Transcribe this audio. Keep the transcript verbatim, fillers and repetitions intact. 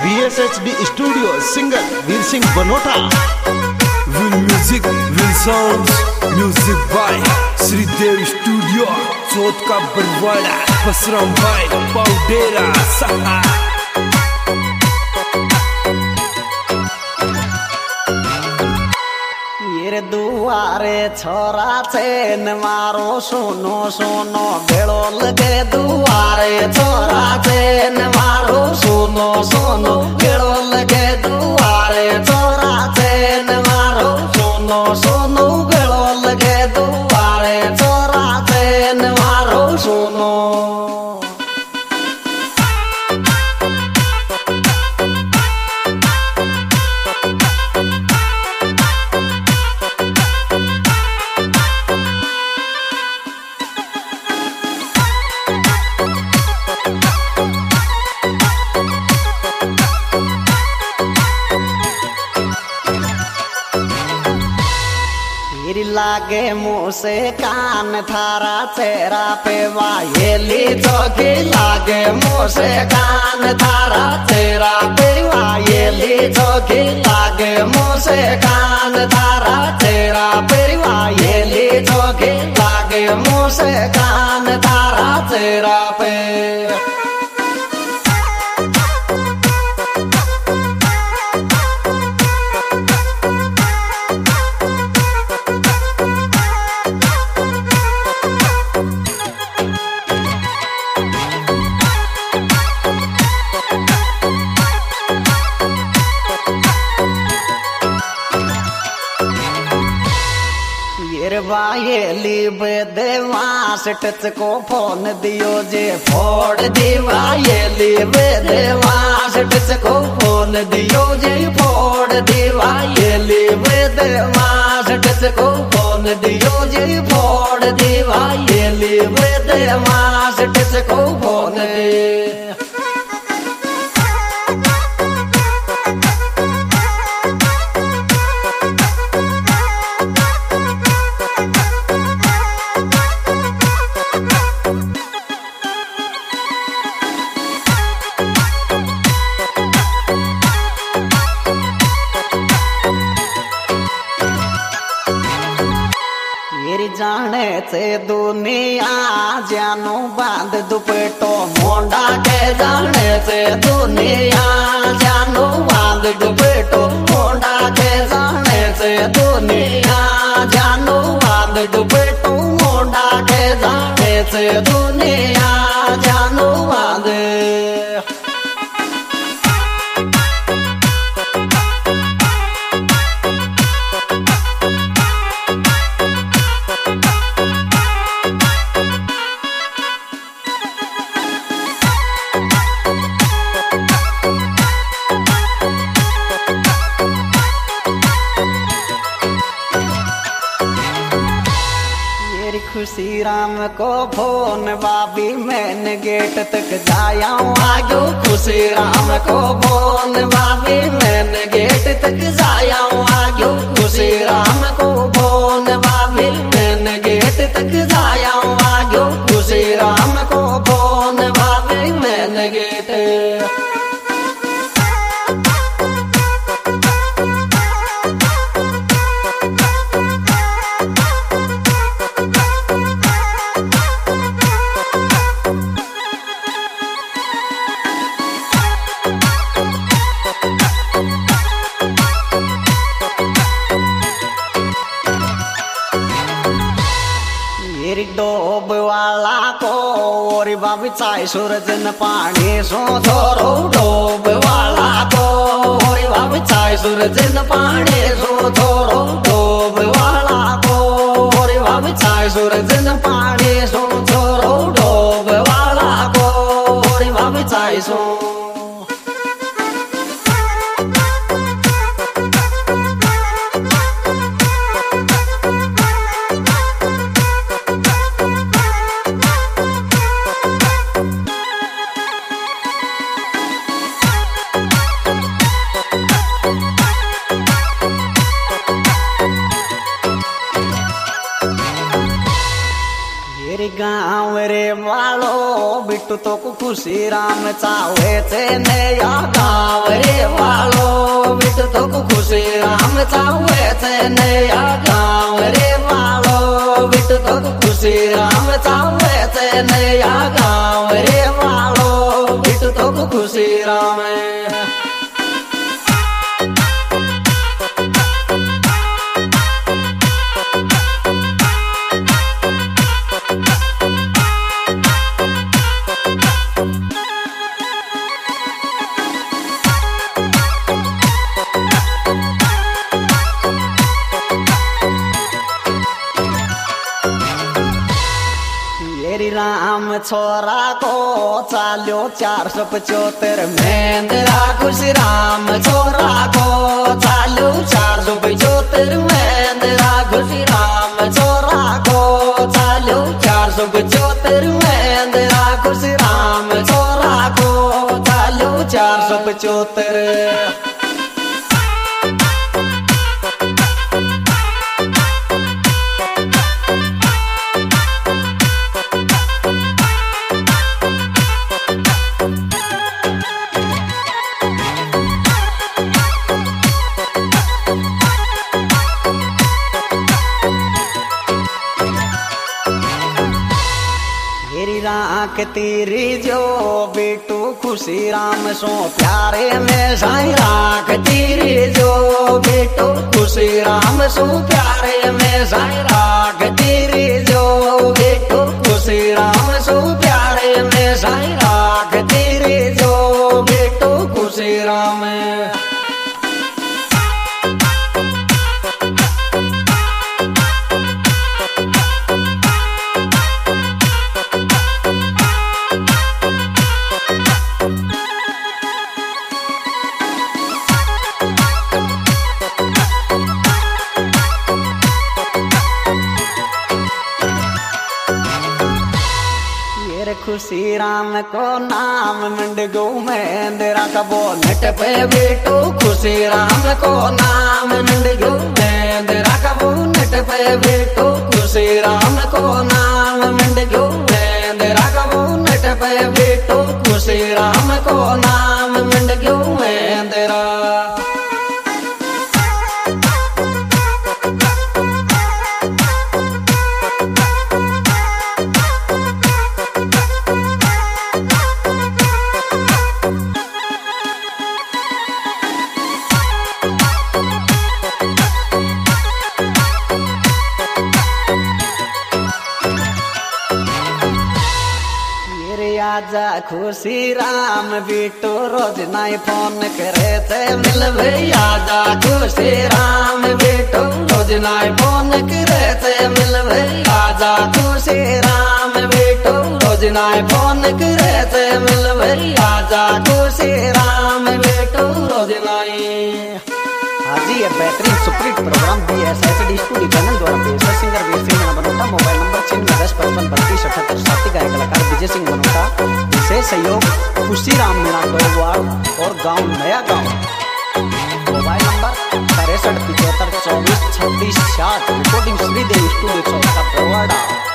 We S H D studio singer Veer Singh Banota. Will music Will sounds music by Shridev studio Chauth ka Barwara Basram भाई पाउडेरा सहा। ये दुआरे छोरा चैन मारो सुनो सुनो भेड़ो लगे दुआरे छोरा चैन मारो सुनो सुनो भेड़ो लगे दुआरे छोरा चैन मारो सुनो सुनो भेड़ो लगे दुआरे छोरा चैन मारो सुनो। लागे मुँह से कान थारा चेहरा पे वायली चौकी लागे मुँह से कान थारा चेहरा पे वायली चौकी लागे मुँह से कान थारा चेहरा पे वायली चौकी लागे मुँह से कान थारा चेहरा पे। वायली बेदेवास टच को फोन दियो जे फोड़ दी वायली बेदेवास टच को फोन दियो जे फोड़ दी वायली बेदेवास टच को फोन दियो जे फोड़ दी वायली बेदेवास टच को फोन दे। जाने से दुनिया जानो बांध दुपट्टो मोंडा के जाने से दुनिया जानो बांध दुपट्टो मोंडा के जाने से दुनिया जानो बांध दुपट्टो मोंडा के जाने से दुनिया जानो बांध। खुशी राम को फोन बाबी मैंने गेट तक जाया आगो खुशी राम को फोन बाबी मैंने गेट तक जाया आगो खुशी राम को फोन बाबी मैंने गेट तक जाया आगो खुशी राम को फोन बाबी मैंने गेट। डोब वाला को और बाबी चाय सूरज न पानी सो छोरो डोब वाला को और बाबी चाय सूरज न पानी सो छोरो डोब वाला को और बाबी चाय सूरज न पानी सो छोरो डोब वाला को और बाबी चाय सो। गाँव रे वालो बिट्टू तो को खुशी राम चावे चे नया गाँव रे वालो बिट्टू तो को खुशी राम चावे चे नया गाँव रे वालो बिट्टू तो को खुशी राम चावे चे नया गाँव रे वालो बिट्टू तो को खुशी राम। राम छोरा को चालो चार सौ पचहत्तर मेंदरा खुशी राम छोरा को चालो चार सौ पचहत्तर मेंदरा खुशी राम छोरा को चालो चार सौ पचहत्तर मेंदरा खुशी राम छोरा को चालो चार सौ पचहत्तर। राख तेरी जो बेटू खुशी राम सो प्यारे में साई राख तेरी जो बेटू खुशी राम सो प्यारे में साई राख तेरी जो बेटू खुशी राम सो प्यारे में साई राख तेरी जो बेटू खुशी राम। खुशी राम को नाम मंडगो मेंदरा का बोनट पे बेटू खुशी राम को नाम मंडगो मेंदरा का बोनट पे बेटू खुशी राम को नाम मंडगो मेंदरा का बोनट पे बेटू खुशी राम को नाम मंडगो मेंदरा। आजा खुशी राम बेटो रोज नाई फोन करे थे मिलवे आजा खुशी राम बेटो रोज नाई फोन करे थे मिलवे आजा खुशी राम बेटो रोज नाई फोन करे थे मिलवे आजा खुशी राम बेटो रोज नाई। हाजी ये बेहतरीन superhit programme B S S D studio channel द्वारा पेश है। Singer Veer Singh Banota mobile number छियानवे दस पचपन बत्तीस अठहत्तर साथी गायक कलाकार विजय सिंह बनोटा विशेष सहयोग खुशी राम मीणा वार्ड और गांव नया गांव। मोबाइल नंबर तिरसठ पिछहत्तर चौबीस छब्बीस साठ रिकॉर्डिंग श्रीदेवी स्टूडियो चौथा बरवाड़ा।